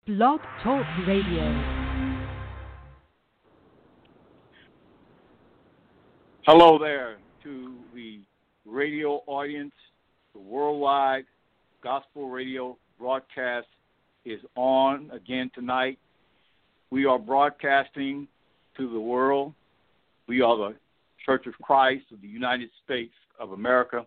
Blog Talk Radio. Hello there to the radio audience. The worldwide gospel radio broadcast is on again tonight. We are broadcasting to the world. We are the Church of Christ of the United States of America.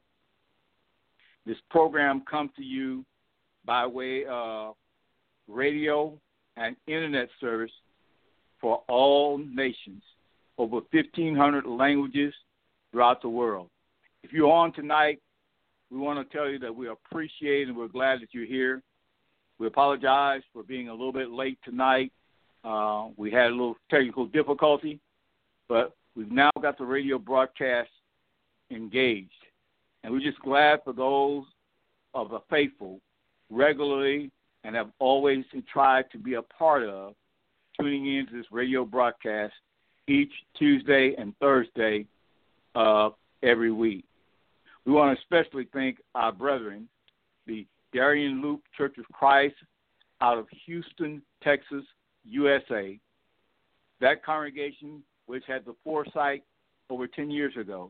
This program comes to you by way of radio and internet service for all nations, over 1,500 languages throughout the world. If you're on tonight, we want to tell you that we appreciate and we're glad that you're here. We apologize for being a little bit late tonight. We had a little technical difficulty, but we've now got the radio broadcast engaged. And we're just glad for those of the faithful regularly and have always tried to be a part of tuning into this radio broadcast each Tuesday and Thursday of every week. We want to especially thank our brethren, the Darien Loop Church of Christ out of Houston, Texas, USA. That congregation, which had the foresight over 10 years ago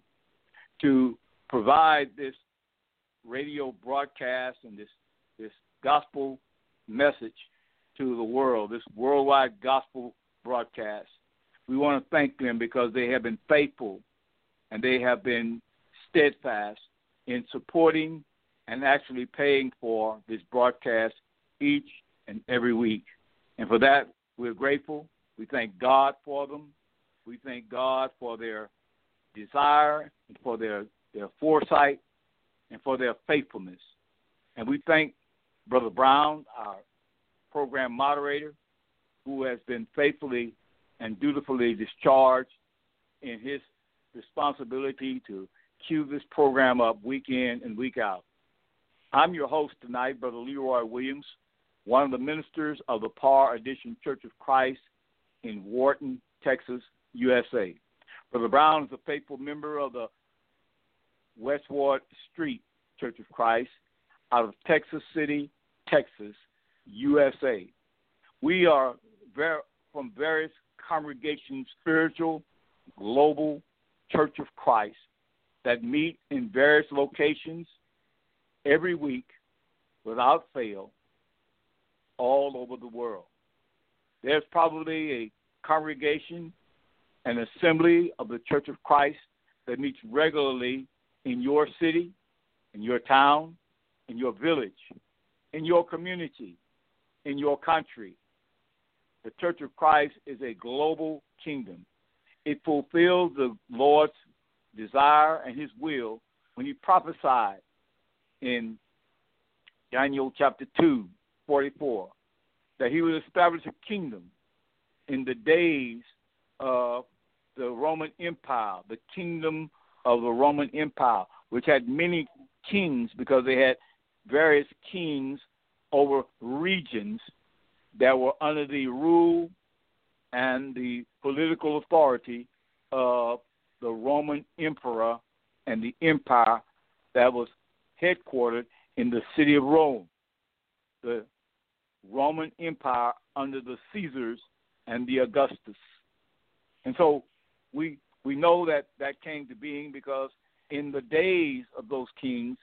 to provide this radio broadcast and this gospel message to the world, this worldwide gospel broadcast. We want to thank them because they have been faithful and they have been steadfast in supporting and actually paying for this broadcast each and every week. And for that, we're grateful. We thank God for them. We thank God for their desire and for their foresight and for their faithfulness. And we thank Brother Brown, our program moderator, who has been faithfully and dutifully discharged in his responsibility to cue this program up week in and week out. I'm your host tonight, Brother Leroy Williams, one of the ministers of the Par Edition Church of Christ in Wharton, Texas, USA. Brother Brown is a faithful member of the Westward Street Church of Christ out of Texas City, Texas, USA. We are from various congregations, spiritual, global Church of Christ that meet in various locations every week without fail all over the world. There's probably a congregation, an assembly of the Church of Christ that meets regularly in your city, in your town, in your village, in your community, in your country. The Church of Christ is a global kingdom. It fulfills the Lord's desire and his will when he prophesied in Daniel chapter 2:44 that he would establish a kingdom in the days of the Roman Empire, the kingdom of the Roman Empire, which had many kings because they had various kings over regions that were under the rule and the political authority of the Roman emperor and the empire that was headquartered in the city of Rome, the Roman Empire under the Caesars and the Augustus. And so we know that came to being because in the days of those kings,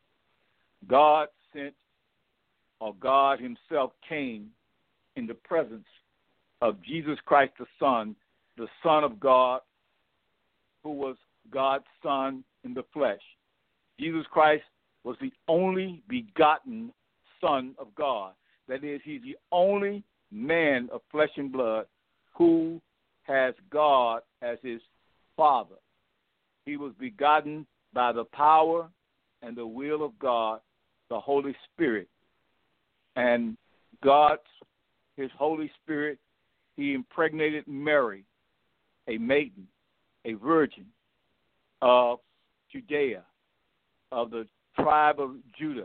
God sent, or God himself came in the presence of Jesus Christ the Son of God, who was God's Son in the flesh. Jesus Christ was the only begotten Son of God. That is, he's the only man of flesh and blood who has God as his Father. He was begotten by the power and the will of God, the Holy Spirit. And God's, his Holy Spirit, he impregnated Mary, a maiden, a virgin of Judea, of the tribe of Judah.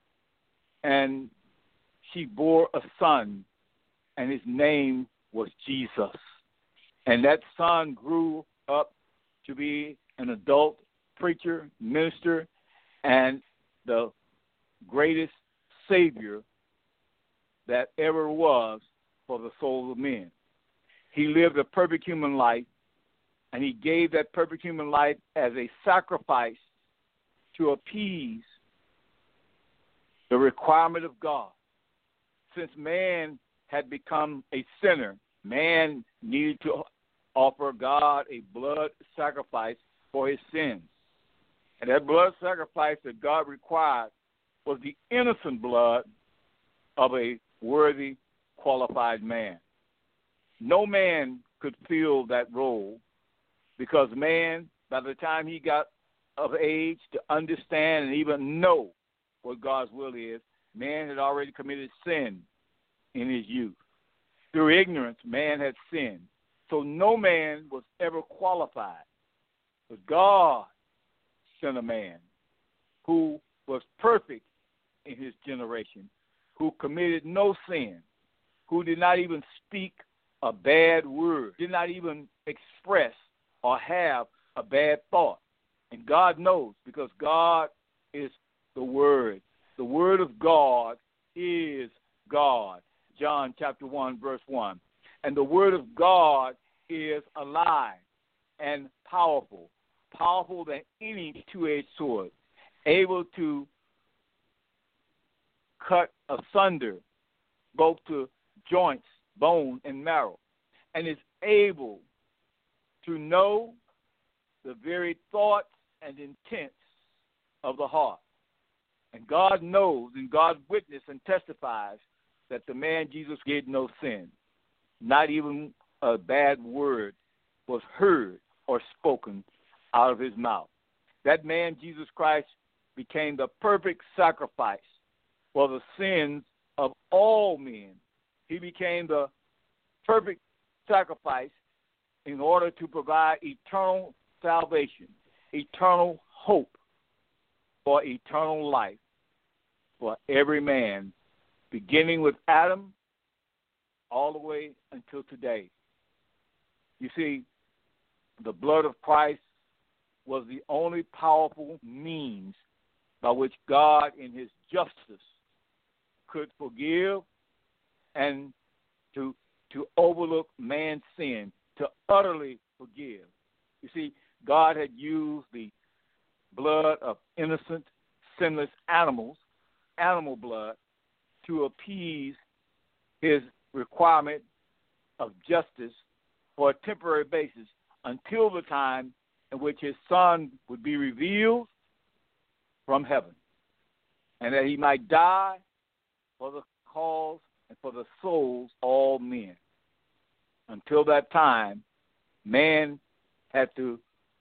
And she bore a son, and his name was Jesus. And that son grew up to be an adult preacher, minister, and the greatest Savior that ever was for the souls of men. He lived a perfect human life, and he gave that perfect human life as a sacrifice to appease the requirement of God. Since man had become a sinner, man needed to offer God a blood sacrifice for his sins. And that blood sacrifice that God required was the innocent blood of a worthy, qualified man. No man could fill that role because man, by the time he got of age to understand and even know what God's will is, man had already committed sin in his youth. Through ignorance, man had sinned. So no man was ever qualified. But God sent a man who was perfect in his generation, who committed no sin, who did not even speak a bad word, did not even express or have a bad thought. And God knows, because God is the Word. The Word of God is God. John chapter 1, verse 1. And the Word of God is alive and powerful, powerful than any two-edged sword, able to cut asunder both to joints, bone, and marrow, and is able to know the very thoughts and intents of the heart. And God knows, and God witnesses and testifies that the man Jesus did no sin. Not even a bad word was heard or spoken out of his mouth. That man Jesus Christ became the perfect sacrifice for the sins of all men. He became the perfect sacrifice in order to provide eternal salvation, eternal hope for eternal life for every man, beginning with Adam all the way until today. You see, the blood of Christ was the only powerful means by which God, in his justice, could forgive and to overlook man's sin, to utterly forgive. You see, God had used the blood of innocent, sinless animals, animal blood, to appease his requirement of justice for a temporary basis until the time in which his Son would be revealed from heaven, and that he might die for the cause and for the souls of all men. Until that time, man had to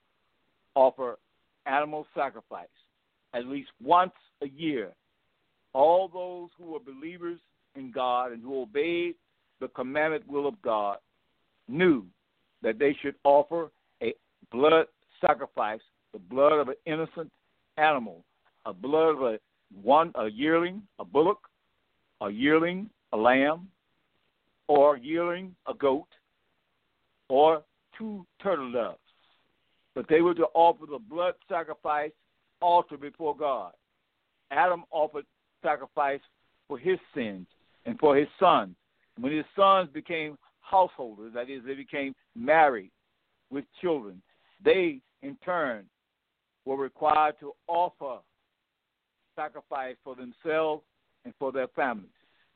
offer animal sacrifice at least once a year. All those who were believers in God and who obeyed the commanded will of God knew that they should offer a blood sacrifice, the blood of an innocent animal, a blood of a yearling, a bullock, a yearling, a lamb, or a yearling, a goat, or 2 turtle doves. But they were to offer the blood sacrifice altar before God. Adam offered sacrifice for his sins and for his sons. When his sons became householders, that is, they became married with children, they, in turn, were required to offer sacrifice for themselves and for their families.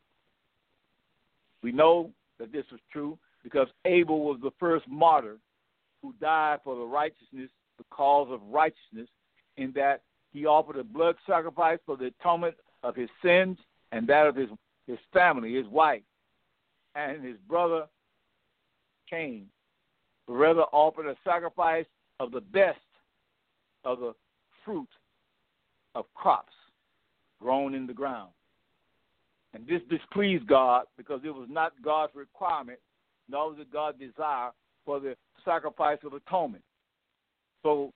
We know that this was true because Abel was the first martyr who died for the righteousness, the cause of righteousness, in that he offered a blood sacrifice for the atonement of his sins and that of his family, his wife, and his brother Cain rather offered a sacrifice of the best of the fruit of crops grown in the ground. And this displeased God because it was not God's requirement, nor was it God's desire for the sacrifice of atonement. So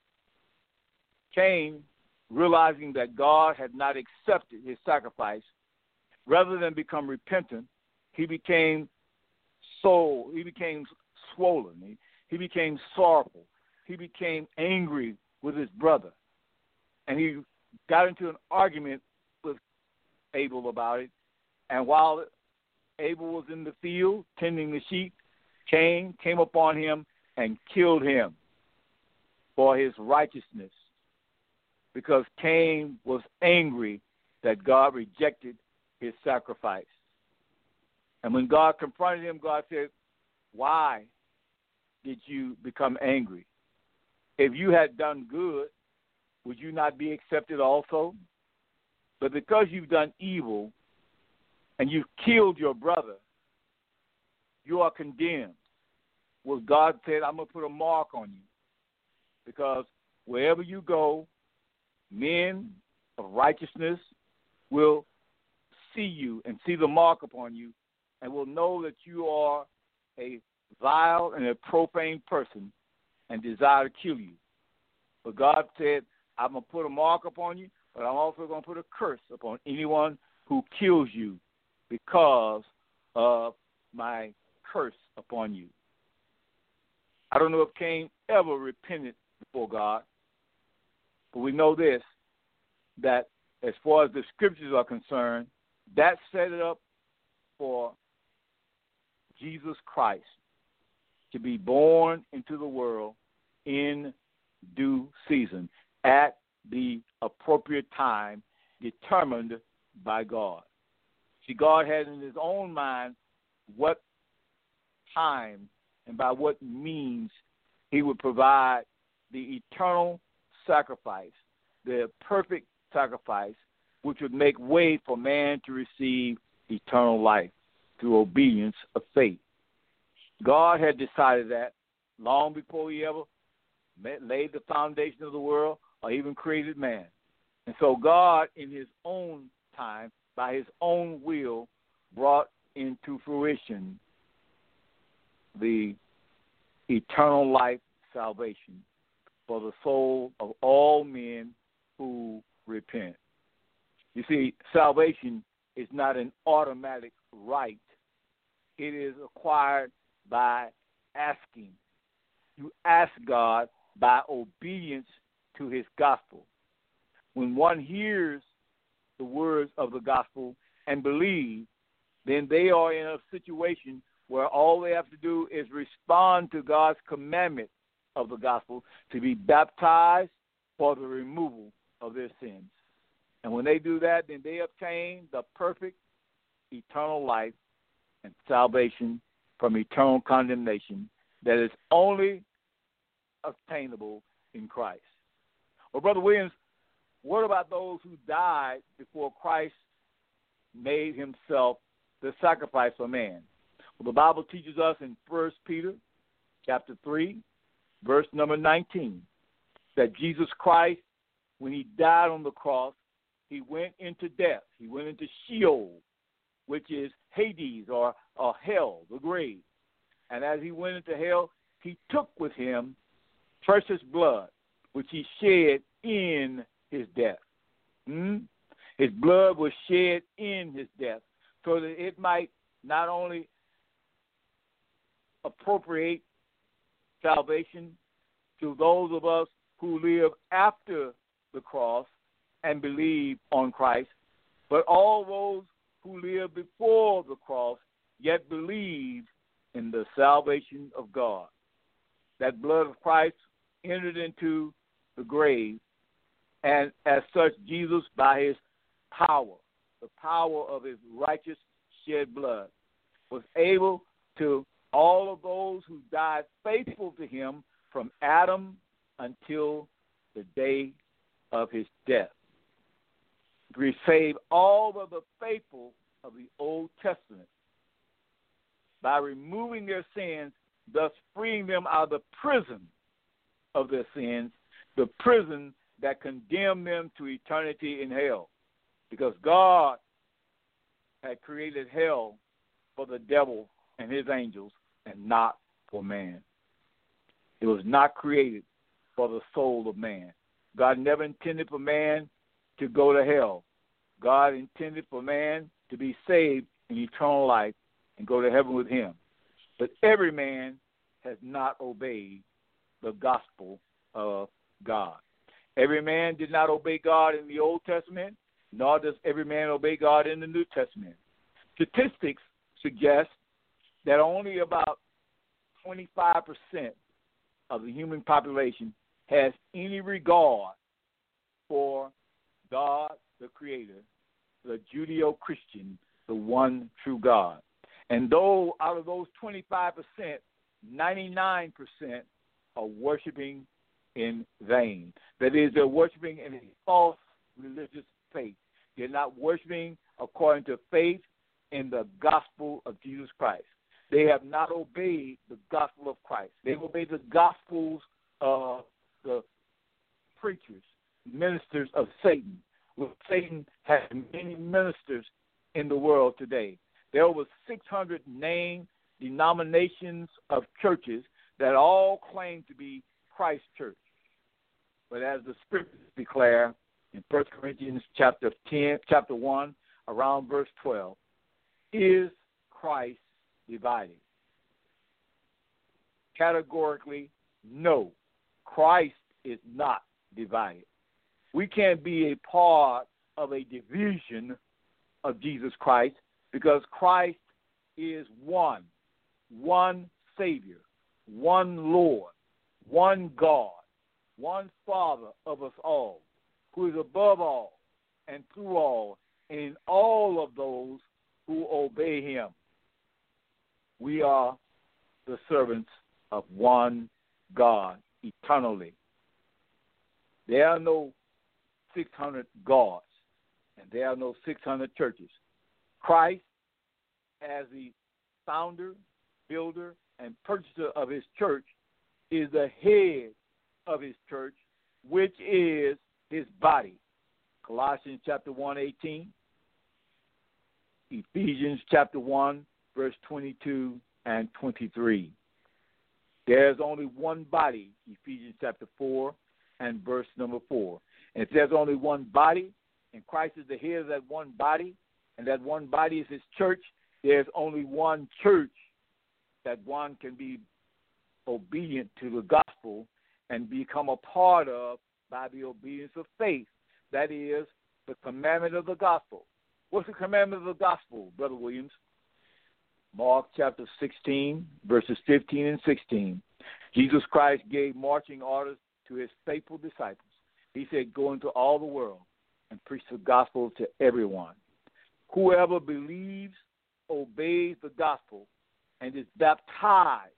Cain, realizing that God had not accepted his sacrifice, rather than become repentant, he became swollen. He became sorrowful. He became angry with his brother. And he got into an argument with Abel about it. And while Abel was in the field tending the sheep, Cain came upon him and killed him for his righteousness, because Cain was angry that God rejected his sacrifice. And when God confronted him, God said, why did you become angry? If you had done good, would you not be accepted also? But because you've done evil and you've killed your brother, you are condemned. Well, God said, I'm going to put a mark on you, because wherever you go, men of righteousness will see you and see the mark upon you and will know that you are a vile and a profane person and desire to kill you. But God said, I'm going to put a mark upon you, but I'm also going to put a curse upon anyone who kills you because of my curse upon you. I don't know if Cain ever repented before God, but we know this, that as far as the scriptures are concerned, that set it up for Jesus Christ to be born into the world in due season, at the appropriate time determined by God. See, God had in his own mind what time and by what means he would provide the eternal sacrifice, the perfect sacrifice, which would make way for man to receive eternal life through obedience of faith. God had decided that long before he ever laid the foundation of the world or even created man. And so God, in his own time, by his own will, brought into fruition the eternal life salvation for the soul of all men who repent. You see, salvation is not an automatic right. It is acquired by asking. You ask God by obedience to his gospel. When one hears the words of the gospel and believes, then they are in a situation where all they have to do is respond to God's commandment of the gospel to be baptized for the removal of their sins. And when they do that, then they obtain the perfect eternal life and salvation from eternal condemnation that is only obtainable in Christ. Well, Brother Williams, what about those who died before Christ made himself the sacrifice for man? Well, the Bible teaches us in 1 Peter chapter 3, verse number 19, that Jesus Christ, when he died on the cross, he went into death. He went into Sheol, which is Hades or hell, the grave. And as he went into hell, he took with him precious blood, which he shed in his death. His blood was shed in his death so that it might not only appropriate salvation to those of us who live after the cross and believe on Christ, but all those who live before the cross yet believe in the salvation of God. That blood of Christ entered into the grave, and as such, Jesus, by his power, the power of his righteous shed blood, was able to all of those who died faithful to him from Adam until the day of his death. We save all of the faithful of the Old Testament by removing their sins, thus freeing them out of the prison of their sins, the prison that condemned them to eternity in hell. Because God had created hell for the devil and his angels and not for man. It was not created for the soul of man. God never intended for man to go to hell. God intended for man to be saved in eternal life and go to heaven with him. But every man has not obeyed the gospel of God. Every man did not obey God in the Old Testament, nor does every man obey God in the New Testament. Statistics suggest that only about 25% of the human population has any regard for God, the Creator, the Judeo-Christian, the one true God. And though out of those 25%, 99% are worshiping in vain. That is, they're worshiping in a false religious faith. They're not worshiping according to faith in the gospel of Jesus Christ. They have not obeyed the gospel of Christ. They've obeyed the gospels of the preachers, ministers of Satan. Well, Satan has many ministers in the world today. There are over 600 named denominations of churches that all claim to be Christ Church. But as the scriptures declare in 1 Corinthians chapter 1, around verse 12, is Christ divided? Categorically, no. Christ is not divided. We can't be a part of a division of Jesus Christ because Christ is one Savior, one Lord, one God, one Father of us all, who is above all and through all and in all of those who obey him. We are the servants of one God eternally. There are no 600 gods, and there are no 600 churches. Christ, as the founder, builder, and purchaser of his church, is the head of his church, which is his body. Colossians chapter 1:18, Ephesians chapter 1, verse 22 and 23. There's only one body, Ephesians chapter 4 and verse number 4. And if there's only one body, and Christ is the head of that one body, and that one body is his church, there's only one church that one can be obedient to the gospel and become a part of by the obedience of faith. That is the commandment of the gospel. What's the commandment of the gospel, Brother Williams? Mark chapter 16, verses 15 and 16. Jesus Christ gave marching orders to his faithful disciples. He said, go into all the world and preach the gospel to everyone. Whoever believes, obeys the gospel, and is baptized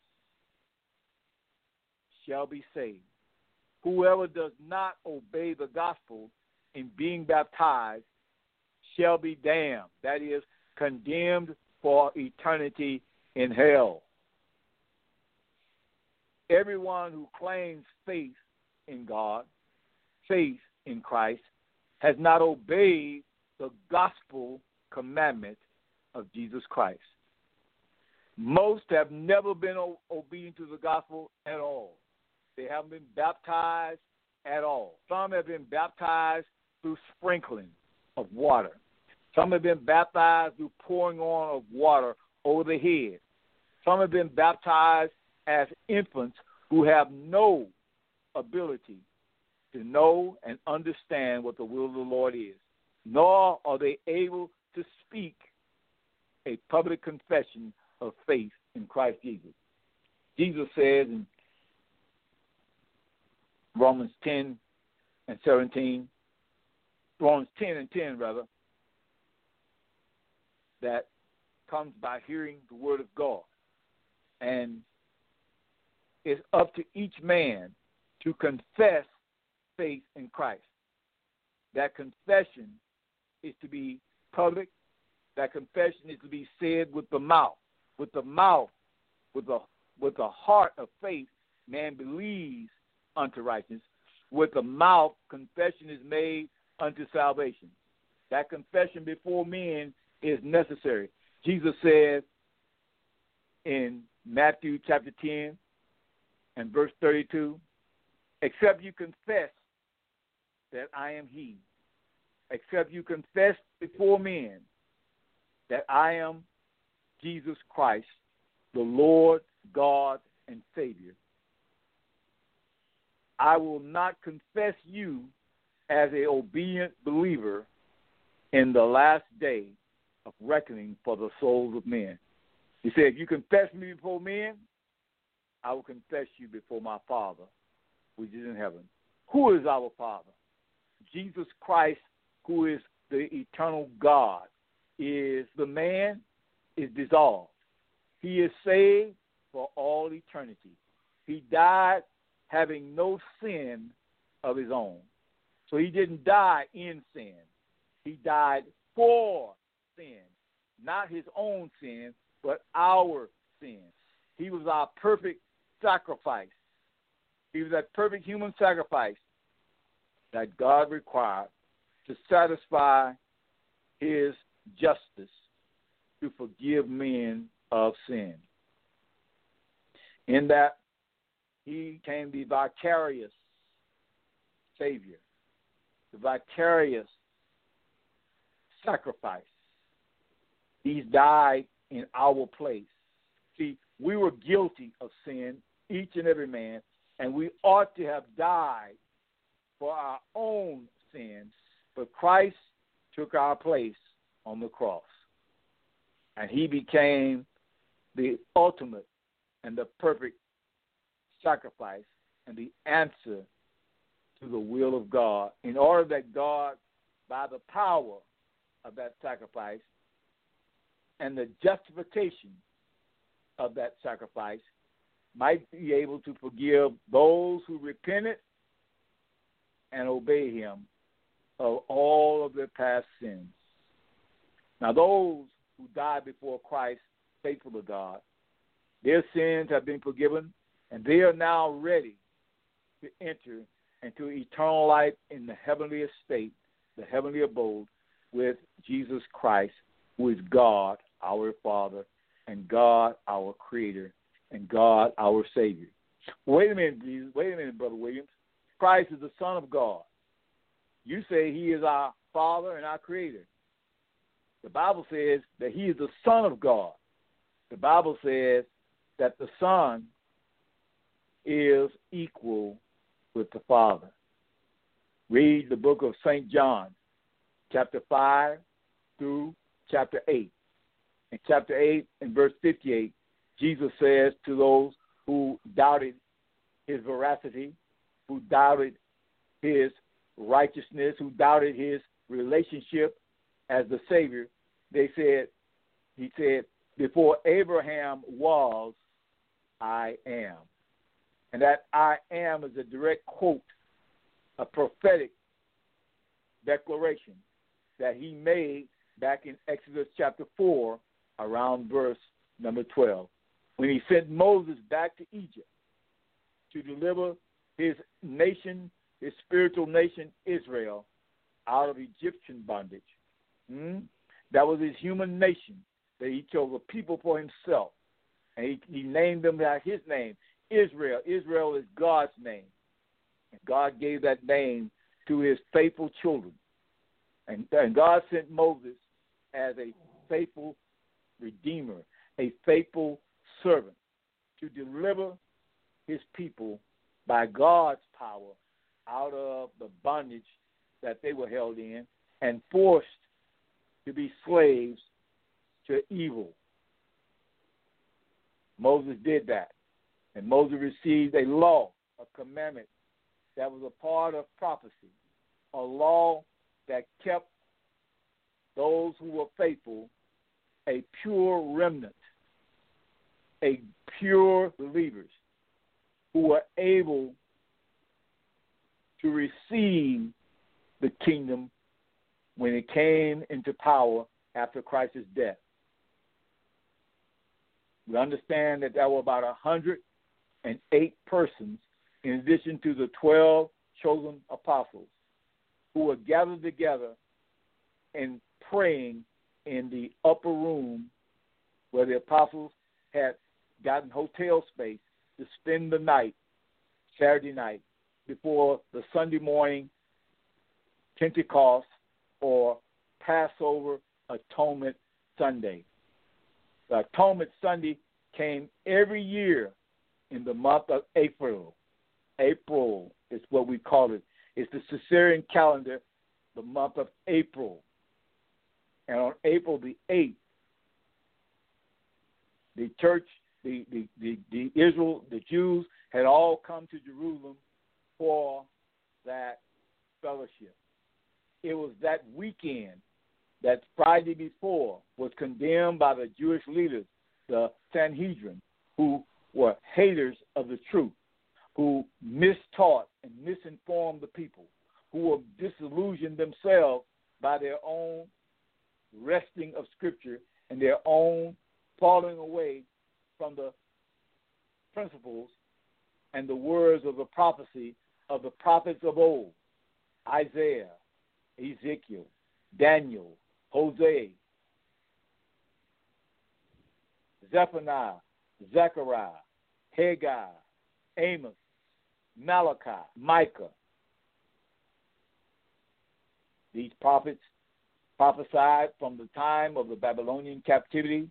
shall be saved. Whoever does not obey the gospel in being baptized shall be damned. That is, condemned for eternity in hell. Everyone who claims faith in God, faith in Christ, has not obeyed the gospel commandment of Jesus Christ. Most have never been obedient to the gospel at all. They haven't been baptized at all. Some have been baptized through sprinkling of water. Some have been baptized through pouring on of water over the head. Some have been baptized as infants who have no ability to know and understand what the will of the Lord is, nor are they able to speak a public confession of faith in Christ Jesus. Jesus says in Romans 10 and 10, that comes by hearing the word of God. And it's up to each man to confess faith in Christ. That confession is to be public. That confession is to be said with the mouth. With the mouth, with the heart of faith, man believes unto righteousness. With the mouth, confession is made unto salvation. That confession before men is necessary. Jesus said in Matthew chapter 10 and verse 32, except you confess that I am he, except you confess before men that I am Jesus Christ, the Lord, God, and Savior, I will not confess you as an obedient believer in the last day of reckoning for the souls of men. He said, if you confess me before men, I will confess you before my Father, which is in heaven. Who is our Father? Jesus Christ, who is the eternal God, is the man, is dissolved. He is saved for all eternity. He died having no sin of his own. So he didn't die in sin. He died for sin, not his own sin, but our sin. He was our perfect sacrifice. He was that perfect human sacrifice that God required to satisfy his justice to forgive men of sin. In that, he became the vicarious Savior, the vicarious sacrifice. He died in our place. See, we were guilty of sin, each and every man, and we ought to have died for our own sins, but Christ took our place on the cross. And he became the ultimate and the perfect sacrifice and the answer to the will of God, in order that God, by the power of that sacrifice and the justification of that sacrifice, might be able to forgive those who repented and obey him of all of their past sins. Now, those who died before Christ, faithful to God, their sins have been forgiven, and they are now ready to enter into eternal life in the heavenly estate, the heavenly abode, with Jesus Christ, who is God, our Father, and God, our Creator, and God, our Savior. Wait a minute, Jesus. Wait a minute, Brother Williams. Christ is the Son of God. You say he is our Father and our Creator. The Bible says that he is the Son of God. The Bible says that the Son is equal with the Father. Read the book of St. John, chapter 5 through chapter 8. In chapter 8 and verse 58, Jesus says to those who doubted his veracity, who doubted his righteousness, who doubted his relationship as the Savior, he said, before Abraham was, I am. And that I am is a direct quote, a prophetic declaration that he made back in Exodus chapter 4, around verse number 12, when he sent Moses back to Egypt to deliver his nation, his spiritual nation, Israel, out of Egyptian bondage. That was his human nation, that he chose a people for himself. And he named them by his name, Israel. Israel is God's name. And God gave that name to his faithful children. And God sent Moses as a faithful redeemer, a faithful servant, to deliver his people by God's power out of the bondage that they were held in and forced to be slaves to evil. Moses did that. And Moses received a law, a commandment that was a part of prophecy, a law that kept those who were faithful a pure remnant, a pure believers who were able to receive the kingdom when it came into power after Christ's death. We understand that there were about 108 persons, in addition to the 12 chosen apostles, who were gathered together and praying in the upper room where the apostles had gotten hotel space to spend the night, Saturday night, before the Sunday morning Pentecost or Passover Atonement Sunday. The Atonement Sunday came every year in the month of April. April is what we call it. It's the Caesarean calendar, the month of April. And on April the 8th, the church, the Jews had all come to Jerusalem for that fellowship. It was that weekend, that Friday before, was condemned by the Jewish leaders, the Sanhedrin, who were haters of the truth, who mistaught and misinformed the people, who were disillusioned themselves by their own wresting of Scripture and their own falling away from the principles and the words of the prophecy of the prophets of old, Isaiah, Ezekiel, Daniel, Hosea, Zephaniah, Zechariah, Haggai, Amos, Malachi, Micah. These prophets prophesied from the time of the Babylonian captivity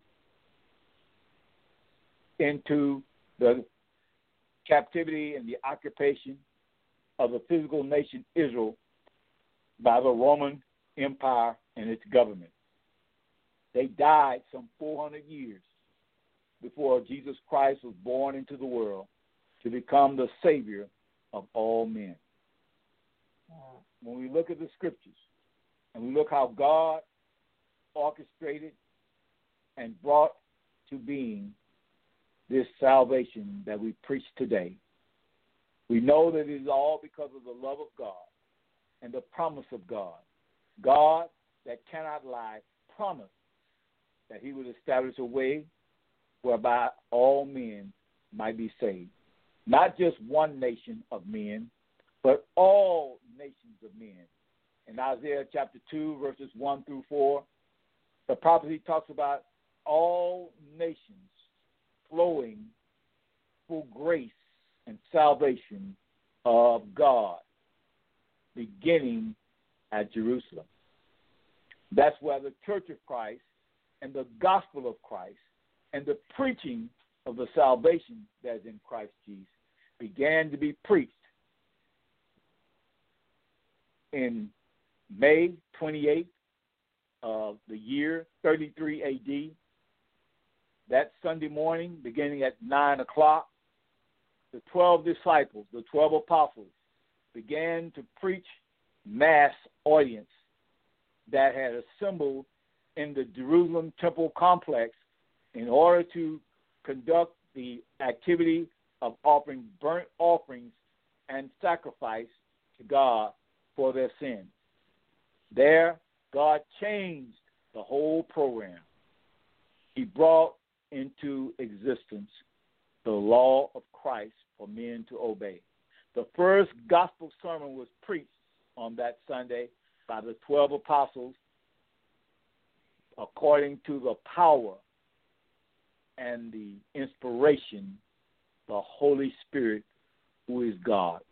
into the captivity and the occupation of the physical nation Israel by the Roman Empire and its government. They died some 400 years before Jesus Christ was born into the world to become the Savior of all men. When we look at the Scriptures and we look how God orchestrated and brought to being this salvation that we preach today, we know that it is all because of the love of God and the promise of God. God, that cannot lie, promised that he would establish a way whereby all men might be saved. Not just one nation of men, but all nations of men. In Isaiah chapter 2, verses 1 through 4, the prophecy talks about all nations flowing full grace and salvation of God, beginning at Jerusalem. That's where the Church of Christ and the gospel of Christ and the preaching of the salvation that is in Christ Jesus began to be preached in May 28th of the year 33 A.D. That Sunday morning, beginning at 9 o'clock, the 12 disciples, the 12 apostles, began to preach mass audience that had assembled in the Jerusalem temple complex in order to conduct the activity of offering burnt offerings and sacrifice to God for their sins. There, God changed the whole program. He brought into existence the law of Christ for men to obey. The first gospel sermon was preached on that Sunday by the 12 apostles according to the power and the inspiration of the Holy Spirit, who is God.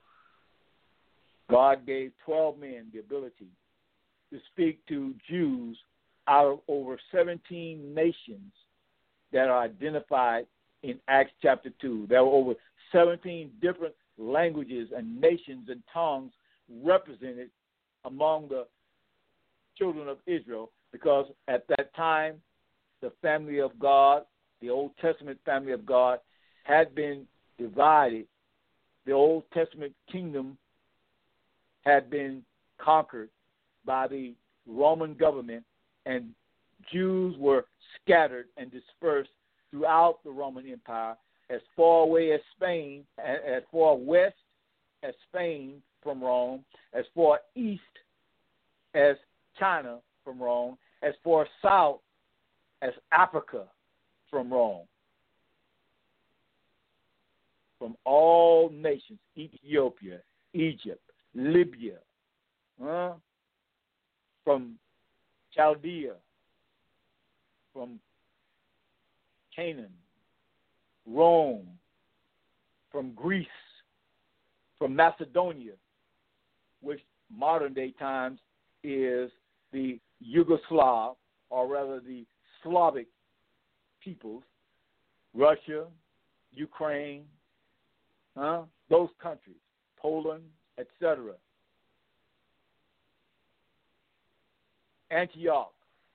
God gave 12 men the ability to speak to Jews out of over 17 nations that are identified in Acts chapter 2. There were over 17 different languages and nations and tongues represented among the children of Israel, because at that time, the family of God, the Old Testament family of God, had been divided. The Old Testament kingdom had been conquered by the Roman government, and Jews were scattered and dispersed throughout the Roman Empire as far away as Spain, as far west as Spain from Rome, as far east as China from Rome, as far south as Africa from Rome. From all nations, Ethiopia, Egypt, Libya, from Chaldea, from Canaan, Rome, from Greece, from Macedonia, which modern day times is the Yugoslav, or rather the Slavic peoples, Russia, Ukraine, those countries, Poland, etc. Antioch,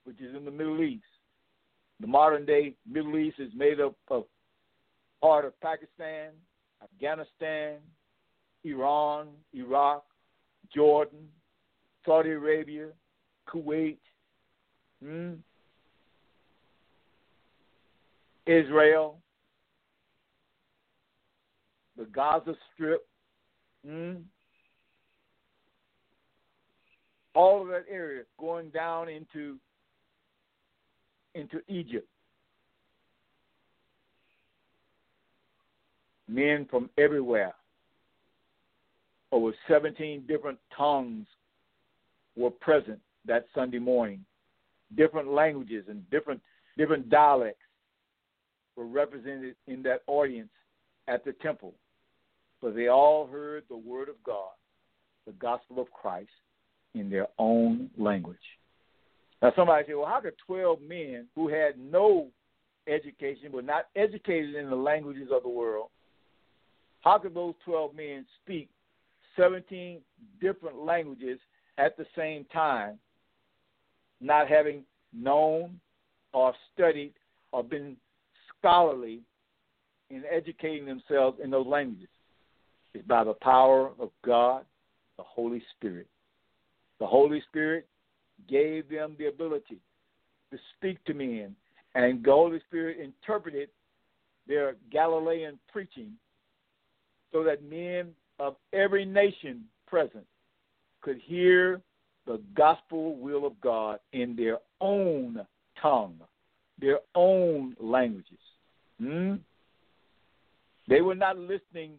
which is in the Middle East. The modern-day Middle East is made up of part of Pakistan, Afghanistan, Iran, Iraq, Jordan, Saudi Arabia, Kuwait, Israel, the Gaza Strip, all of that area going down into Egypt. Men from everywhere, over 17 different tongues were present that Sunday morning. Different languages and different dialects were represented in that audience at the temple. But they all heard the word of God, the gospel of Christ, in their own language. Now somebody said, well, how could 12 men who had no education, were not educated in the languages of the world, how could those 12 men speak 17 different languages at the same time, not having known or studied or been scholarly in educating themselves in those languages? It's by the power of God, the Holy Spirit. The Holy Spirit gave them the ability to speak to men, and the Holy Spirit interpreted their Galilean preaching so that men of every nation present could hear the gospel will of God in their own tongue, their own languages. They were not listening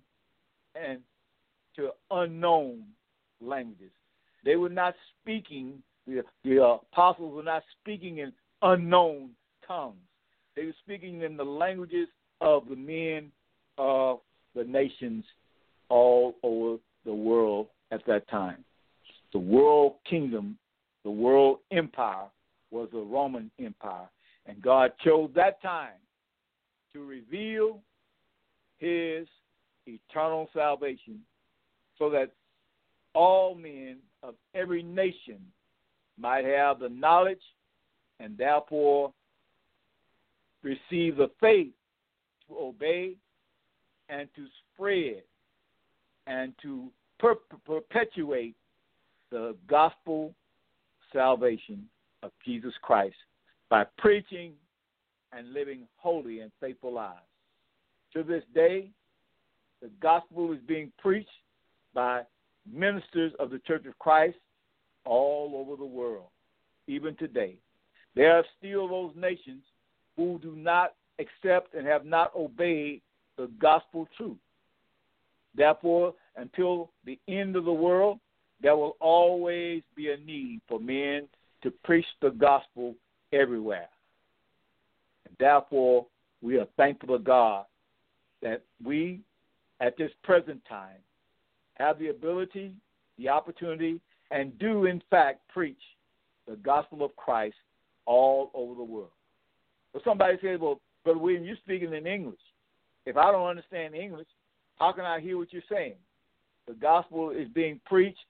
to unknown languages. They were not speaking, the apostles were not speaking in unknown tongues. They were speaking in the languages of the men of the nations all over the world at that time. The world kingdom, the world empire was the Roman Empire. And God chose that time to reveal his eternal salvation so that all men of every nation might have the knowledge and therefore receive the faith to obey and to spread and to perpetuate the gospel salvation of Jesus Christ by preaching and living holy and faithful lives. To this day, the gospel is being preached by ministers of the Church of Christ all over the world, even today. There are still those nations who do not accept and have not obeyed the gospel truth. Therefore, until the end of the world, there will always be a need for men to preach the gospel everywhere. And therefore, we are thankful to God that we, at this present time, have the ability, the opportunity, and do, in fact, preach the gospel of Christ all over the world. But somebody says, well, Brother William, you're speaking in English. If I don't understand English, how can I hear what you're saying? The gospel is being preached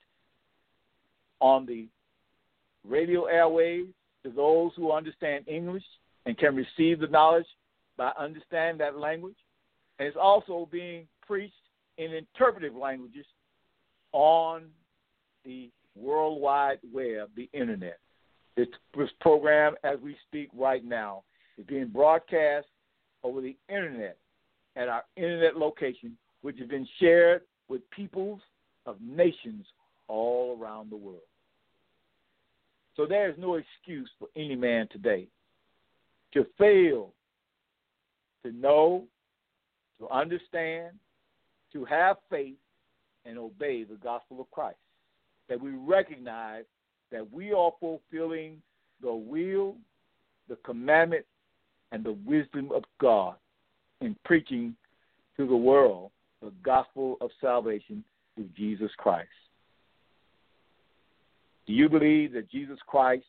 on the radio airwaves to those who understand English and can receive the knowledge by understanding that language. And it's also being preached in interpretive languages on the World Wide Web, the Internet. This program, as we speak right now, is being broadcast over the Internet at our Internet location, which has been shared with peoples of nations all around the world. So there is no excuse for any man today to fail to know, to understand, to have faith, and obey the gospel of Christ. That we recognize that we are fulfilling the will, the commandment, and the wisdom of God in preaching to the world the gospel of salvation through Jesus Christ. Do you believe that Jesus Christ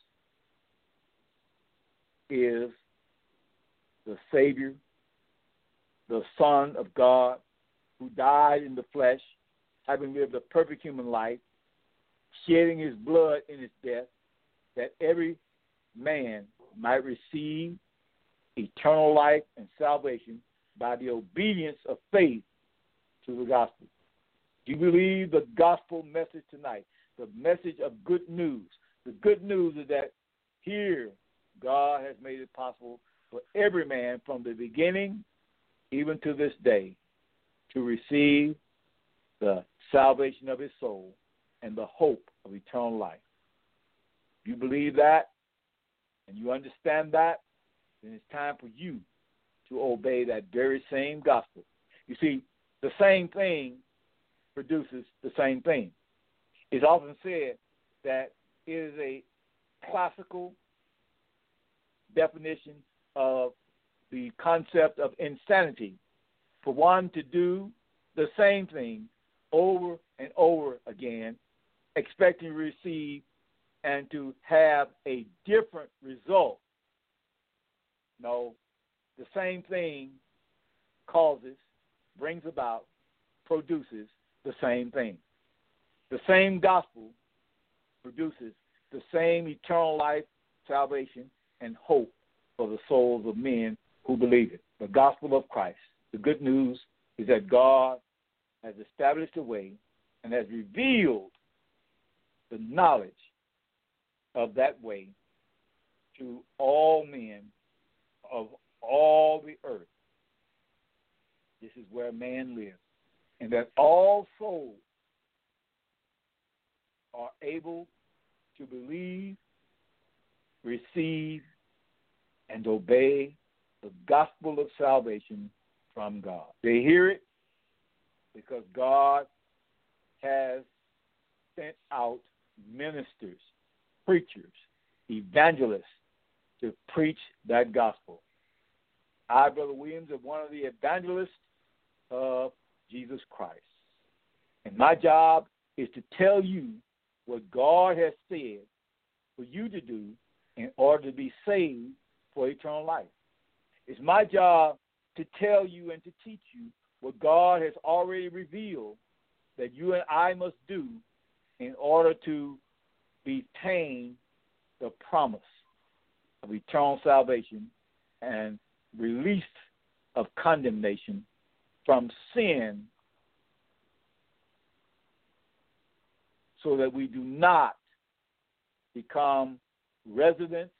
is the Savior, the Son of God, who died in the flesh, having lived a perfect human life, shedding his blood in his death, that every man might receive eternal life and salvation by the obedience of faith to the gospel. Do you believe the gospel message tonight? The message of good news. The good news is that here God has made it possible for every man from the beginning even to this day to receive the salvation of his soul and the hope of eternal life. If you believe that and you understand that, then it's time for you to obey that very same gospel. You see, the same thing produces the same thing. It's often said that it is a classical definition of the concept of insanity for one to do the same thing over and over again, expecting to receive and to have a different result. No, the same thing causes, brings about, produces the same thing. The same gospel produces the same eternal life, salvation, and hope for the souls of men who believe it. The gospel of Christ. The good news is that God has established a way and has revealed the knowledge of that way to all men of all the earth. This is where man lives. And that all souls are able to believe, receive, and obey the gospel of salvation from God. They hear it because God has sent out ministers, preachers, evangelists to preach that gospel. I, Brother Williams, am one of the evangelists of Jesus Christ. And my job is to tell you what God has said for you to do in order to be saved for eternal life. It's my job to tell you and to teach you what God has already revealed that you and I must do in order to retain the promise of eternal salvation and release of condemnation from sin, so that we do not become residents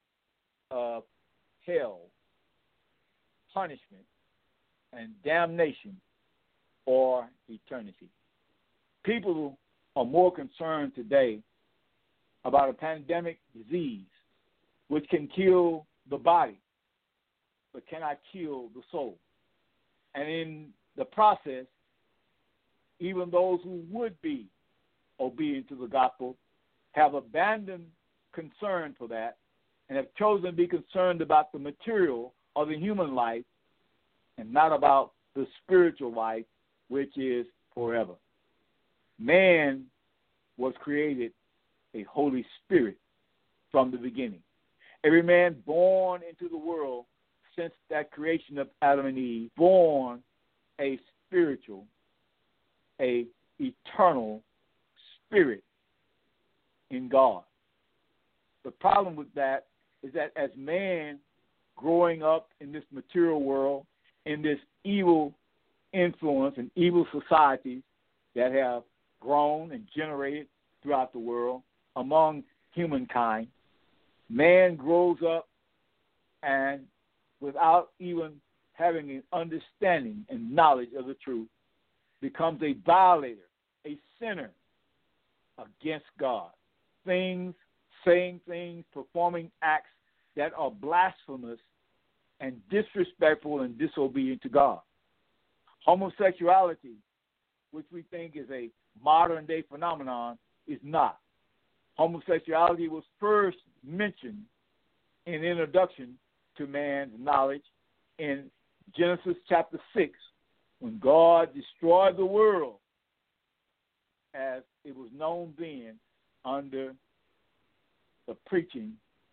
of hell, punishment, and damnation for eternity. People are more concerned today about a pandemic disease which can kill the body but cannot kill the soul. And in the process, even those who would be obedient to the gospel have abandoned concern for that and have chosen to be concerned about the material or the human life and not about the spiritual life, which is forever. Man was created a Holy Spirit from the beginning. Every man born into the world since that creation of Adam and Eve, born a spiritual, a eternal spirit in God. The problem with that is that as man growing up in this material world, in this evil influence and evil societies that have grown and generated throughout the world among humankind, man grows up and without even having an understanding and knowledge of the truth, becomes a violator, a sinner against God. Things, saying things, performing acts that are blasphemous and disrespectful and disobedient to God. Homosexuality, which we think is a modern-day phenomenon, is not. Homosexuality was first mentioned in introduction to man's knowledge in Genesis chapter 6, when God destroyed the world as it was known then under the preaching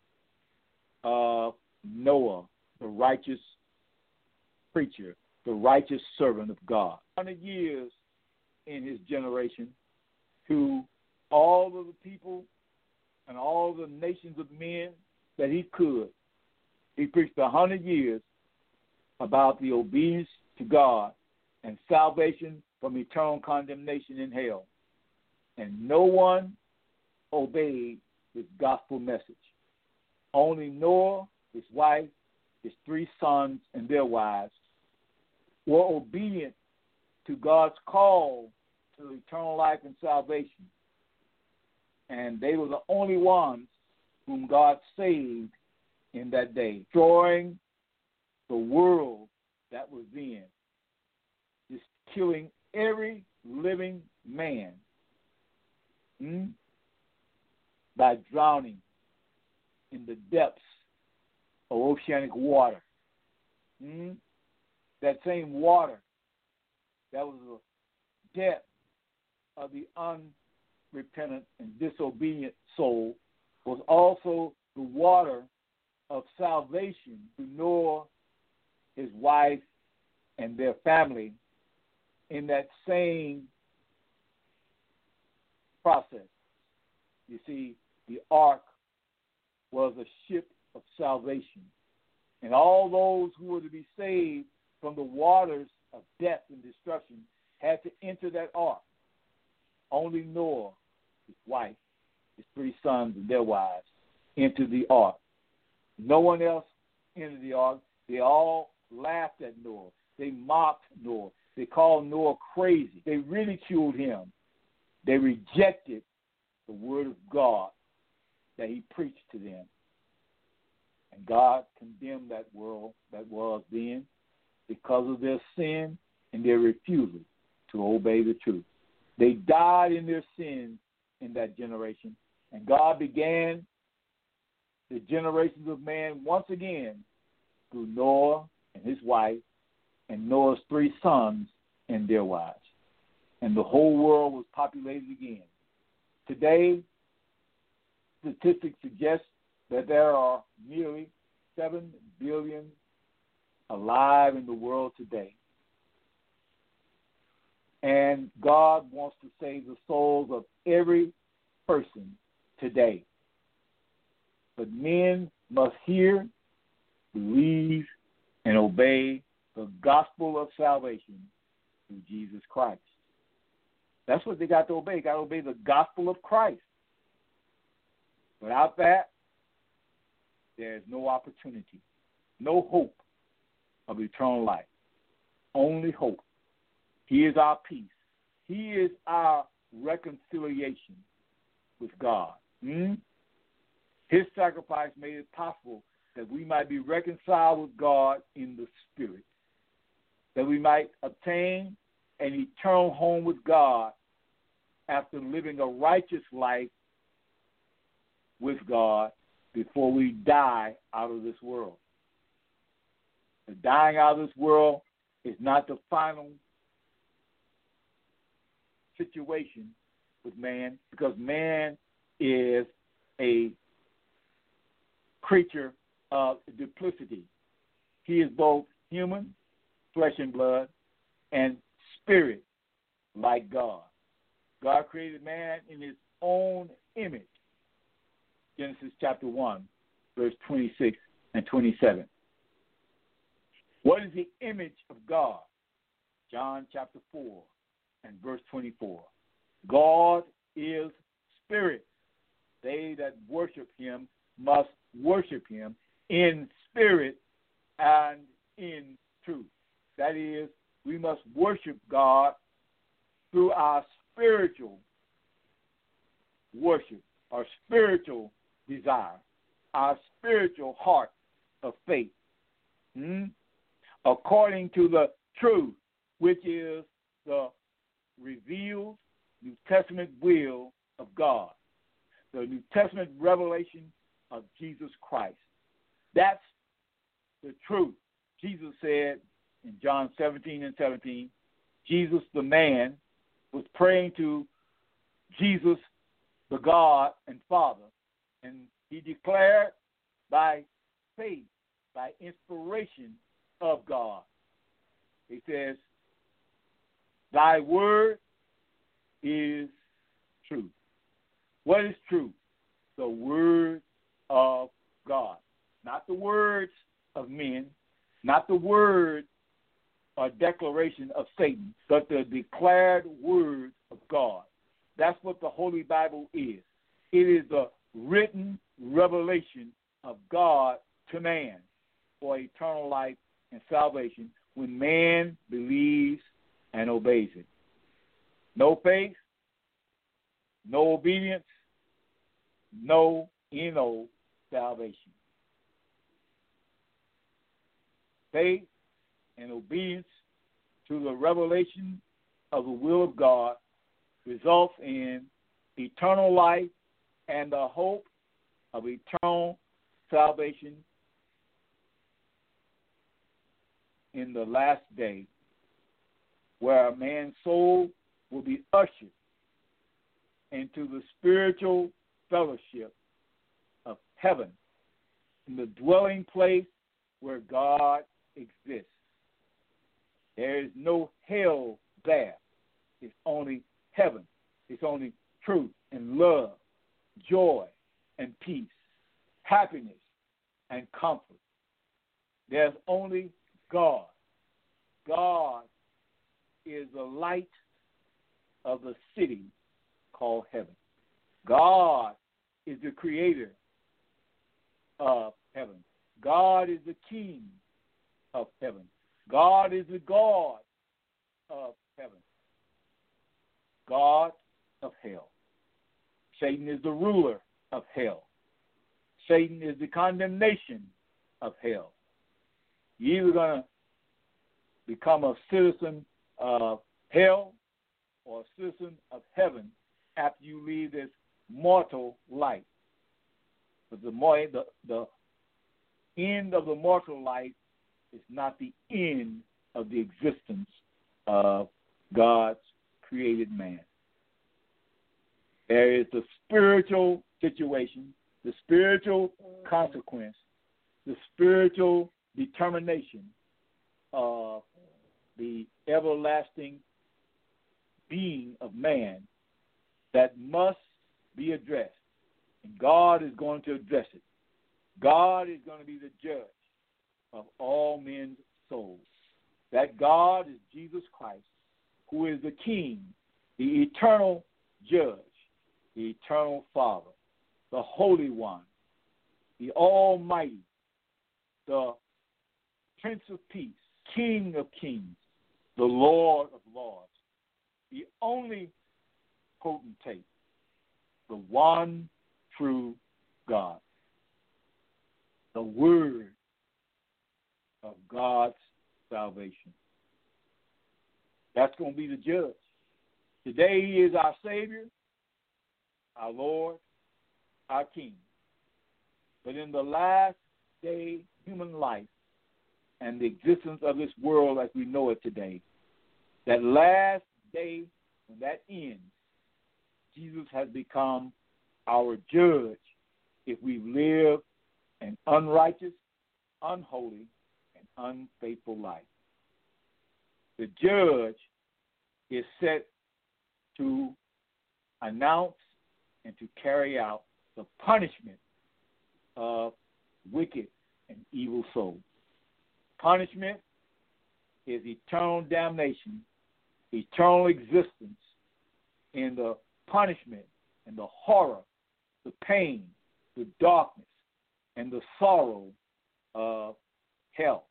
of Noah, the righteous preacher, the righteous servant of God. 100 years in his generation to all of the people and all the nations of men that he could. He preached 100 years about the obedience to God and salvation from eternal condemnation in hell. And no one obeyed his gospel message. Only Noah, his wife, his 3 sons, and their wives were obedient to God's call to eternal life and salvation. And they were the only ones whom God saved in that day, destroying the world that was then, just killing every living man by drowning in the depths of oceanic water. That same water that was the death of the unrepentant and disobedient soul was also the water of salvation to Noah, his wife, and their family in that same process. You see, the ark was a ship of salvation. And all those who were to be saved from the waters of death and destruction had to enter that ark. Only Noah, his wife, his 3 sons, and their wives entered the ark. No one else entered the ark. They all laughed at Noah. They mocked Noah. They called Noah crazy. They ridiculed him. They rejected the word of God that he preached to them. And God condemned that world that was then because of their sin and their refusal to obey the truth. They died in their sins in that generation. And God began the generations of man once again through Noah and his wife and Noah's 3 sons and their wives. And the whole world was populated again. Today, statistics suggest that there are nearly 7 billion alive in the world today. And God wants to save the souls of every person today. But men must hear, believe, and obey the gospel of salvation through Jesus Christ. That's what they got to obey. They got to obey the gospel of Christ. Without that, there is no opportunity, no hope of eternal life. Only hope. He is our peace. He is our reconciliation with God. His sacrifice made it possible that we might be reconciled with God in the Spirit, that we might obtain an eternal home with God after living a righteous life with God before we die out of this world. The dying out of this world is not the final situation with man, because man is a creature of duplicity. He is both human, flesh and blood, and spirit, like God. God created man in his own image. Genesis chapter 1, verse 26 and 27. What is the image of God? John chapter 4 and verse 24. God is spirit. They that worship him must worship him in spirit and in truth. That is, we must worship God through our spiritual worship, our spiritual desire, our spiritual heart of faith, according to the truth, which is the revealed New Testament will of God, the New Testament revelation of Jesus Christ. That's the truth. Jesus said in John 17:17, Jesus the man was praying to Jesus the God and Father, and he declared by faith, by inspiration of God. He says, thy word is truth. What is truth? The word of God, not the words of men, not the word or declaration of Satan, but the declared word of God. That's what the Holy Bible is. It is the written revelation of God to man for eternal life and salvation when man believes and obeys it. No faith, no obedience, no salvation. Faith and obedience to the revelation of the will of God results in eternal life and the hope of eternal salvation in the last day, where a man's soul will be ushered into the spiritual fellowship of heaven, in the dwelling place where God exists. There is no hell there. It's only heaven. It's only truth and love, joy and peace, happiness and comfort. There's only God. God is the light of the city called heaven. God is the creator of heaven. God is the king of heaven. God is the God of heaven. God of hell. Satan is the ruler of hell. Satan is the condemnation of hell. You're either going to become a citizen of hell or a citizen of heaven after you leave this mortal life. But the end of the mortal life is not the end of the existence of God's created man. There is the spiritual situation, the spiritual consequence, the spiritual determination of the everlasting being of man that must be addressed. And God is going to address it. God is going to be the judge of all men's souls. That God is Jesus Christ, who is the King, the eternal judge, the eternal Father, the Holy One, the Almighty, the Prince of Peace, King of Kings, the Lord of Lords, the only potentate, the one true God, the Word of God's salvation. That's going to be the judge. Today he is our Savior, our Lord, our King. But in the last day human life and the existence of this world as we know it today, that last day when that ends, Jesus has become our judge if we live an unrighteous, unholy, and unfaithful life. The judge is set to announce and to carry out the punishment of wicked and evil souls. Punishment is eternal damnation, eternal existence in the punishment and the horror, the pain, the darkness, and the sorrow of hell.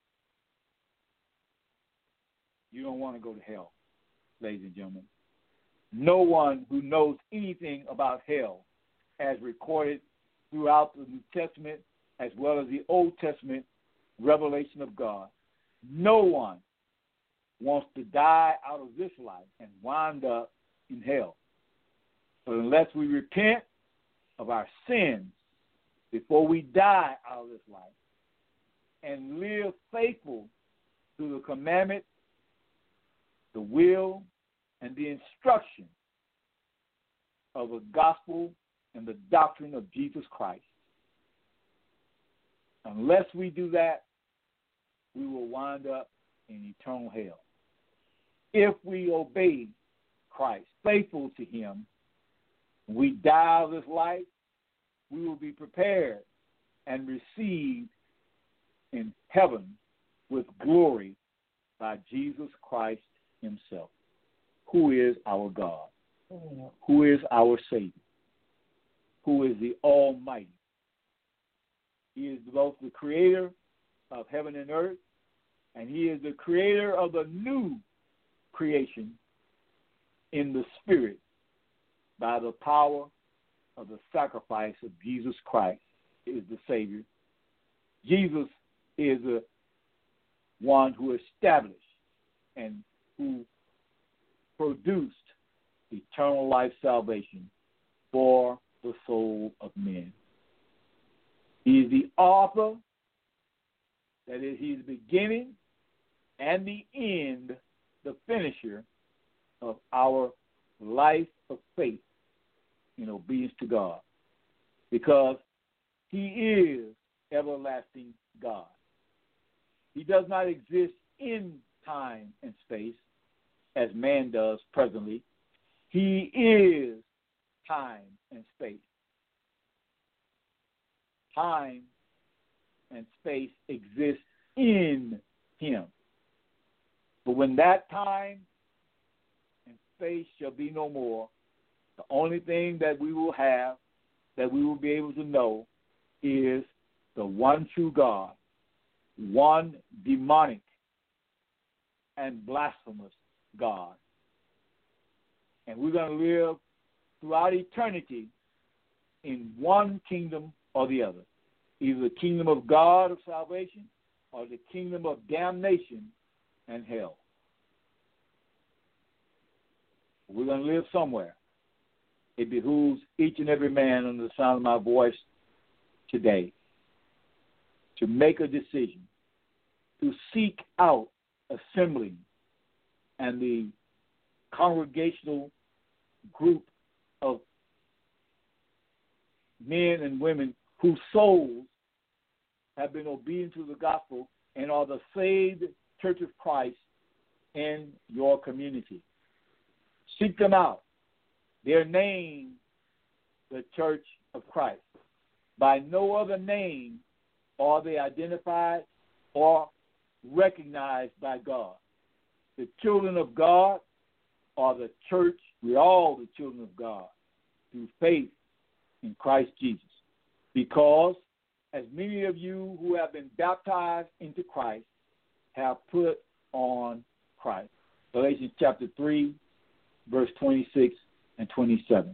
You don't want to go to hell, ladies and gentlemen. No one who knows anything about hell, as recorded throughout the New Testament as well as the Old Testament revelation of God, no one wants to die out of this life and wind up in hell. But unless we repent of our sins before we die out of this life and live faithful to the commandment, the will, and the instruction of the gospel and the doctrine of Jesus Christ, unless we do that, we will wind up in eternal hell. If we obey Christ, faithful to him, we die out of this life, we will be prepared and received in heaven with glory by Jesus Christ himself, who is our God, who is our Savior, who is the Almighty. He is both the creator of heaven and earth, and he is the creator of the new creation in the Spirit by the power of the sacrifice of Jesus Christ is the Savior. Jesus is the one who established and who produced eternal life salvation for the soul of men. He is the author, that is, he's the beginning and the end, the finisher of our life of faith in obedience to God, because he is everlasting God. He does not exist in time and space as man does presently. He is time and space. Time and space exist in him. But when that time and space shall be no more, the only thing that we will have, that we will be able to know, is the one true God, one demonic and blasphemous God. And we're going to live throughout eternity in one kingdom or the other, either the kingdom of God of salvation or the kingdom of damnation and hell. We're going to live somewhere. It behooves each and every man under the sound of my voice today to make a decision, to seek out assembling and the congregational group of men and women whose souls have been obedient to the gospel and are the saved Church of Christ in your community. Seek them out. They're named the Church of Christ. By no other name are they identified or recognized by God. The children of God are the church. We're all the children of God through faith in Christ Jesus. Because as many of you who have been baptized into Christ have put on Christ. Galatians chapter 3, verse 26 and 27.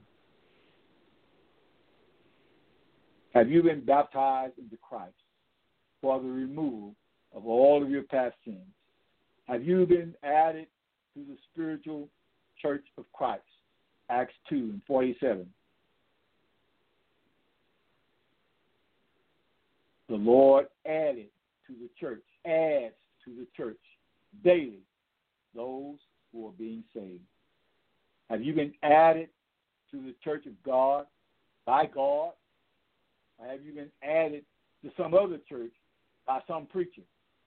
Have you been baptized into Christ for the removal of all of your past sins? Have you been added to the spiritual church of Christ? Acts 2 and 47. The Lord added to the church, adds to the church daily those who are being saved. Have you been added to the church of God by God? Or have you been added to some other church by some preacher?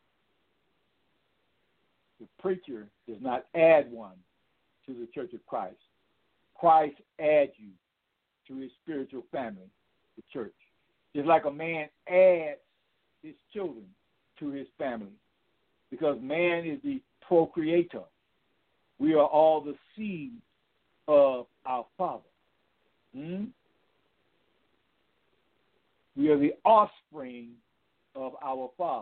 The preacher does not add one to the church of Christ. Christ adds you to his spiritual family, the church. Just like a man adds his children to his family, because man is the procreator. We are all the seed of our Father. We are the offspring of our Father.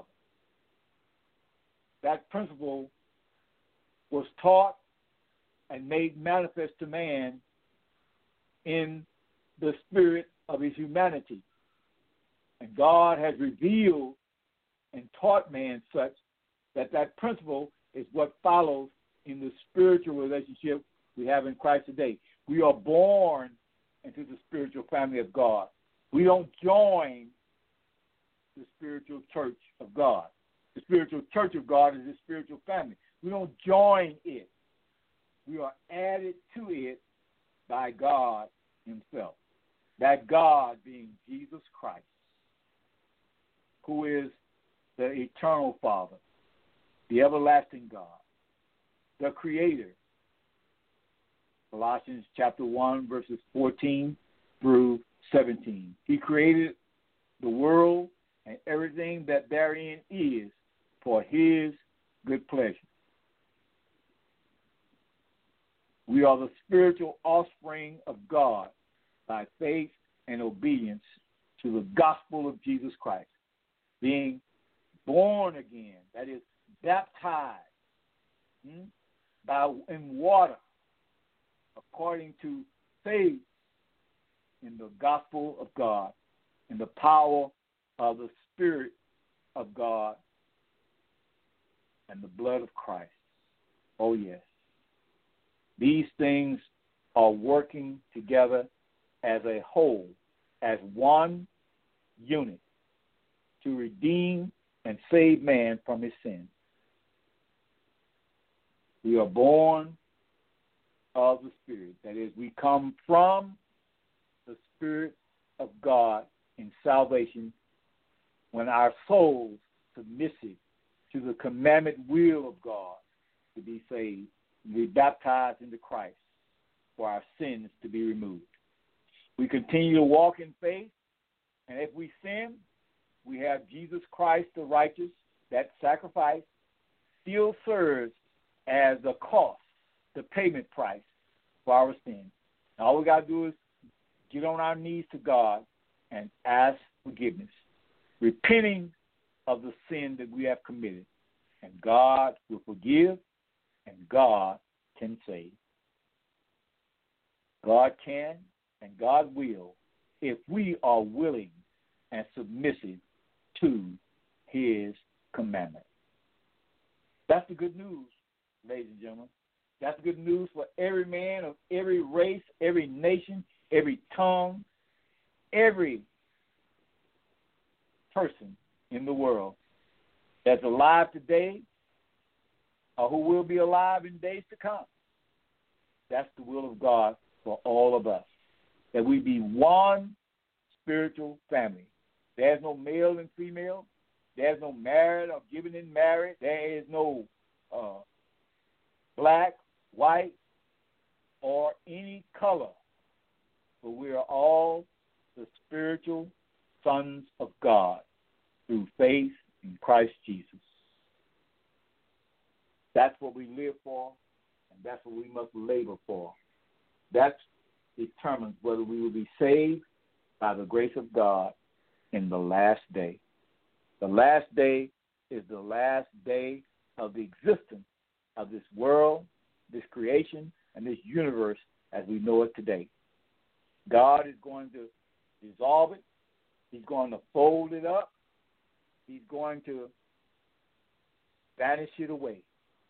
That principle was taught and made manifest to man in the spirit of his humanity. And God has revealed and taught man such that that principle is what follows in the spiritual relationship we have in Christ today. We are born into the spiritual family of God. We don't join the spiritual church of God. The spiritual church of God is the spiritual family. We don't join it. We are added to it by God himself. That God being Jesus Christ, who is the eternal Father, the everlasting God, the Creator. Colossians chapter 1, verses 14 through 17. He created the world, and everything that therein is for his good pleasure. We are the spiritual offspring of God by faith and obedience to the gospel of Jesus Christ, being born again, that is, baptized in water, according to faith in the gospel of God, in the power of the Spirit of God, and the blood of Christ. Oh, yes. These things are working together as a whole, as one unit, to redeem and save man from his sins. We are born of the Spirit. That is, we come from the Spirit of God in salvation when our souls submissive to the commandment will of God to be saved and be baptized into Christ for our sins to be removed. We continue to walk in faith, and if we sin, we have Jesus Christ the righteous. That sacrifice still serves as the cost, the payment price for our sins. And all we got to do is get on our knees to God and ask forgiveness, repenting of the sin that we have committed. And God will forgive, and God can save. God can and God will if we are willing and submissive to his commandment. That's the good news, ladies and gentlemen. That's good news for every man of every race, every nation, every tongue, every person in the world that's alive today or who will be alive in days to come. That's the will of God for all of us, that we be one spiritual family. There's no male and female. There's no married or given in marriage. There is no black, white, or any color. But we are all the spiritual sons of God through faith in Christ Jesus. That's what we live for, and that's what we must labor for. That determines whether we will be saved by the grace of God in the last day. The last day is the last day of the existence of this world, this creation, and this universe as we know it today. God is going to dissolve it. He's going to fold it up. He's going to banish it away.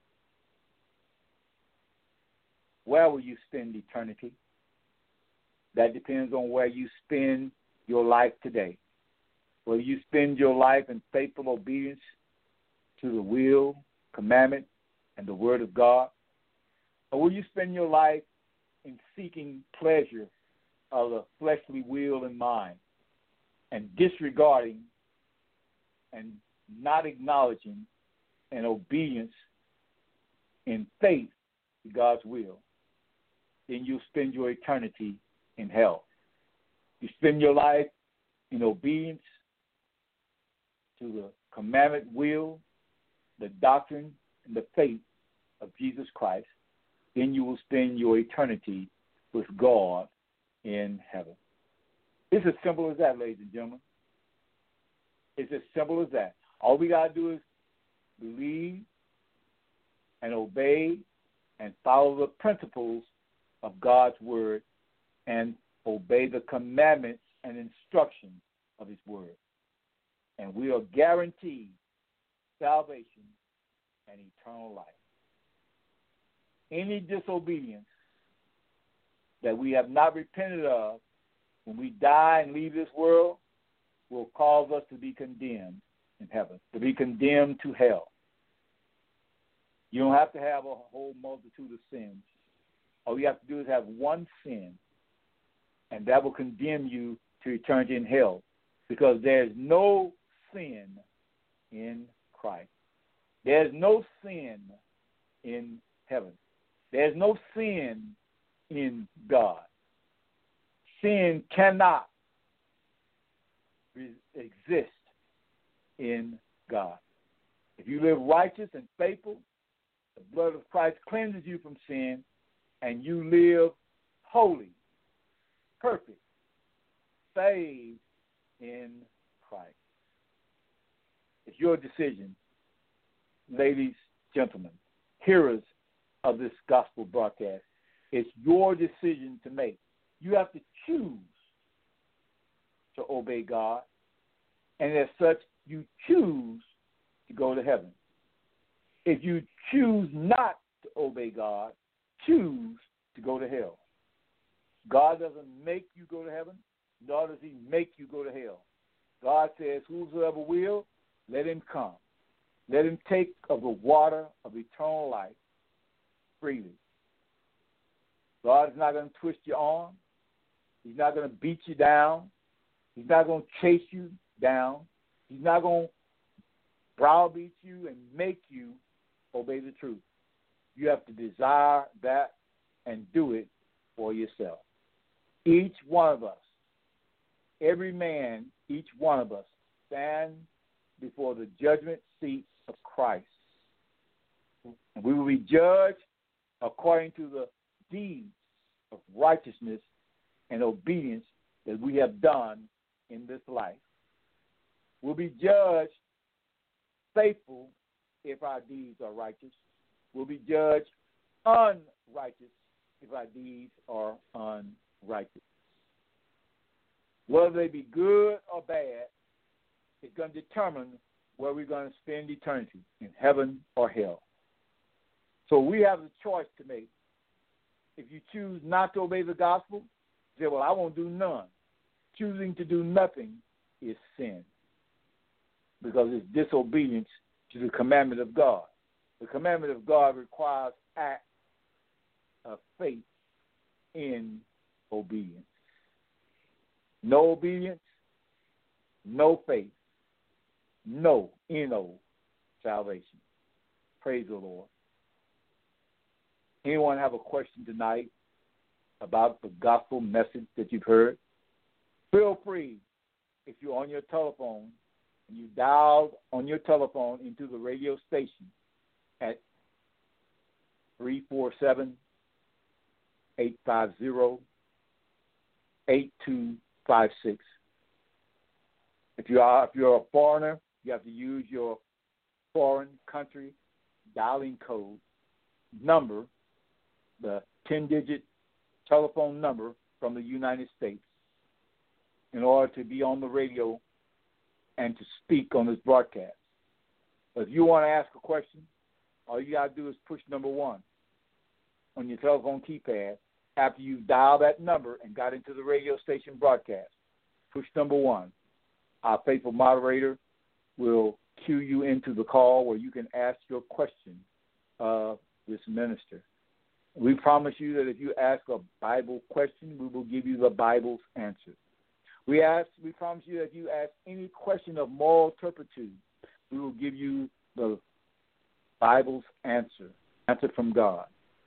Where will you spend eternity? That depends on where you spend your life today. Will you spend your life in faithful obedience to the will, commandment, and the word of God? Or will you spend your life in seeking pleasure of the fleshly will and mind and disregarding and not acknowledging an obedience in faith to God's will? Then you'll spend your eternity in hell. You spend your life in obedience to the commandment, will, the doctrine, and the faith of Jesus Christ, then you will spend your eternity with God in heaven. It's as simple as that, ladies and gentlemen. It's as simple as that. All we got to do is believe and obey and follow the principles of God's word and obey the commandments and instructions of his word. And we are guaranteed salvation and eternal life. Any disobedience that we have not repented of when we die and leave this world will cause us to be condemned in heaven, to be condemned to hell. You don't have to have a whole multitude of sins. All you have to do is have one sin, and that will condemn you to eternity in hell, because there's no sin in Christ. There's no sin in heaven. There's no sin in God. Sin cannot exist in God. If you live righteous and faithful, the blood of Christ cleanses you from sin, and you live holy, perfect, saved in Christ. It's your decision, ladies, gentlemen, hearers of this gospel broadcast. It's your decision to make. You have to choose to obey God, and as such, you choose to go to heaven. If you choose not to obey God, choose to go to hell. God doesn't make you go to heaven, nor does he make you go to hell. God says, whosoever will, let him come. Let him take of the water of eternal life freely. God is not going to twist your arm. He's not going to beat you down. He's not going to chase you down. He's not going to browbeat you and make you obey the truth. You have to desire that and do it for yourself. Each one of us, every man, each one of us, stand before the judgment seat of Christ. We will be judged according to the deeds of righteousness and obedience that we have done in this life. We'll be judged faithful if our deeds are righteous. We'll be judged unrighteous if our deeds are unrighteous. Whether they be good or bad, it's going to determine where we're going to spend eternity, in heaven or hell. So we have the choice to make. If you choose not to obey the gospel, you say, well, I won't do none. Choosing to do nothing is sin, because it's disobedience to the commandment of God. The commandment of God requires acts of faith in obedience. No obedience, no faith, no, N-O, salvation. Praise the Lord. Anyone have a question tonight about the gospel message that you've heard? Feel free, if you're on your telephone, and you dial on your telephone into the radio station at 347-850-8256. If you're a foreigner, you have to use your foreign country dialing code number, the 10-digit telephone number from the United States, in order to be on the radio and to speak on this broadcast. But if you want to ask a question, all you got to do is push number 1 on your telephone keypad after you dial that number and got into the radio station broadcast. Push number 1. Our faithful moderator will cue you into the call where you can ask your question of this minister. We promise you that if you ask a Bible question, we will give you the Bible's answer. We promise you that if you ask any question of moral turpitude, we will give you the Bible's answer from God.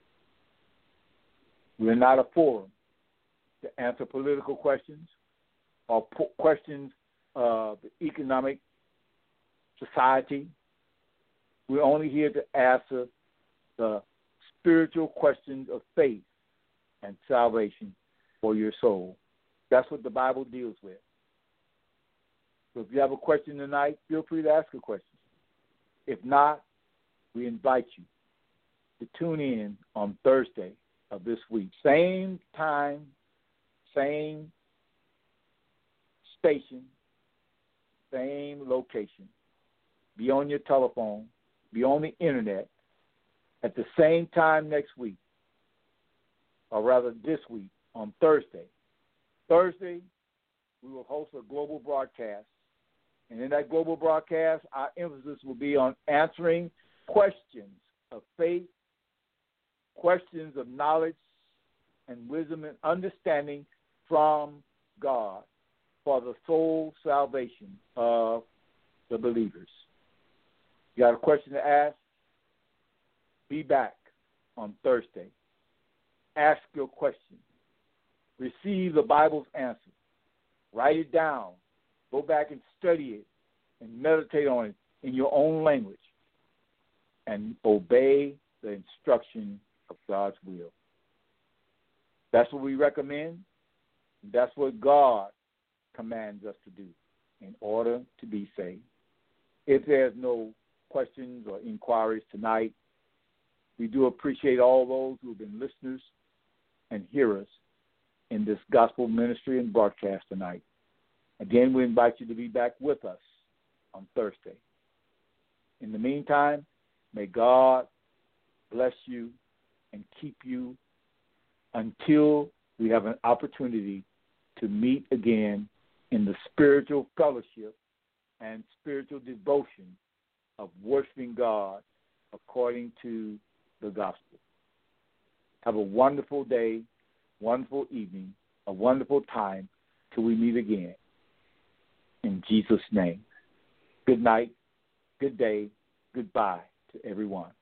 We're not a forum to answer political questions or questions of the economic society. We're only here to answer the spiritual questions of faith and salvation for your soul. That's what the Bible deals with. So if you have a question tonight, feel free to ask a question. If not, we invite you to tune in on Thursday of this week. Same time, same station, same location. Be on your telephone, be on the internet at the same time next week, or rather this week on Thursday. Thursday, we will host a global broadcast. And in that global broadcast, our emphasis will be on answering questions of faith, questions of knowledge and wisdom and understanding from God for the soul salvation of the believers. You got a question to ask? Be back on Thursday. Ask your question. Receive the Bible's answer. Write it down Go back and study it and meditate on it in your own language and obey the instruction of God's will. That's what we recommend. That's what God commands us to do in order to be saved. If there's no questions or inquiries tonight, we do appreciate all those who have been listeners and hearers in this gospel ministry and broadcast tonight. Again, we invite you to be back with us on Thursday. In the meantime, may God bless you and keep you until we have an opportunity to meet again in the spiritual fellowship and spiritual devotion of worshiping God according to the gospel. Have a wonderful day, wonderful evening, a wonderful time till we meet again. In Jesus' name. Good night, good day, goodbye to everyone.